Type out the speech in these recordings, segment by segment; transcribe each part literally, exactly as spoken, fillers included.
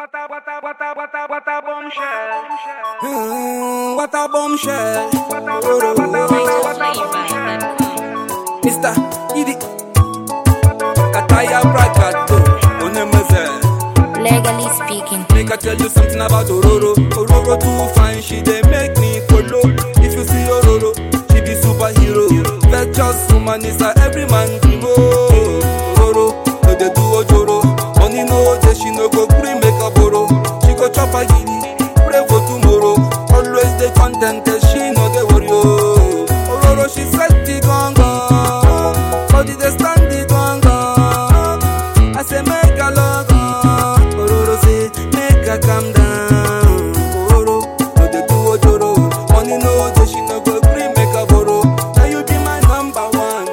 What a, what a, what a, what a, what a bombshell. Mm, what a bombshell. What a, what a, what a, what a, what a bombshell. Mister Idi Kataya Brakato Onemeze. Legally speaking, Make I tell you something about Ororo. Ororo too fine, she dey make me follow. If you see Ororo, she be superhero. Virtuous woman is a every man dream. Oh, Ororo, no dey do ojoro. Money no dey, she no go gree make a borrow. She go chop a giddy, pray for tomorrow. Always dey contented, she no dey worry. Oh, Ororo, she set the gongo, so the dey stand the gongo. I say make a log on. Ororo say make a calm down. Ororo, no dey do ojoro. Money no dey, she no go gree make a borrow. Now you be my number one,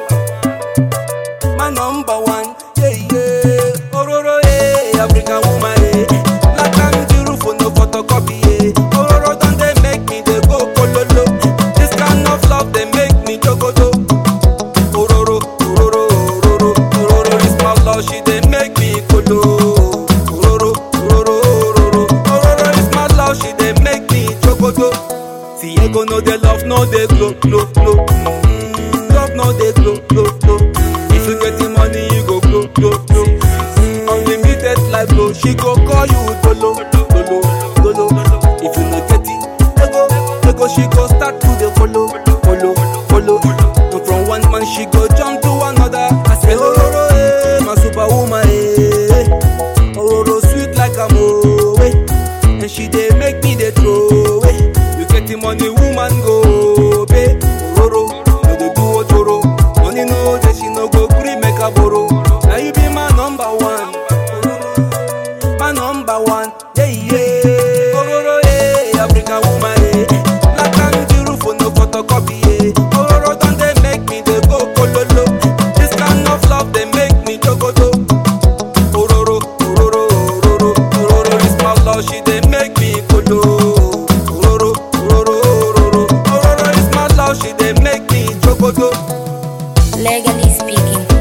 my number one. Yeah yeah. Ororo eh, African woman eh. Black and beautiful, no photocopy eh. Ororo don dey make me dey go kololo. This kind of love dey make me jogodo. Ororo, Ororo, Ororo, Ororo is my love, she dey make me kolo. Ororo, Ororo, Ororo, Ororo is my love, she dey make me jogodo. See ego no dey love, no dey glow, glow, glow. Mm, love no dey glow, glow, glow. If you get the money, you go glow, glow, glow. Mm, unlimited life flow, she go call you dolo, dolo, dolo. If you no get it, ego, ego, she go start to dey follow, follow, follow. And from one man, she go jump to another. I say, Ororo, eh, my superwoman, eh. Ororo sweet like a moe, and she dey make me dey throw away. You get the money, woman go pay. Ororo, no dey do ojoro. Money no dey, she no go gree make a borrow. Now you be my number one, my number one, yeah yeah. Ororo eh, African woman eh, black and beautiful, no photocopy eh. Ororo don dey make me dey go kololo. This kind of love dey make me jogodo. Ororo, Ororo, Ororo, Ororo is my love, she dey make me kolo. Ororo, Ororo, Ororo, Ororo is my love, she dey make me jogodo. legally speaking.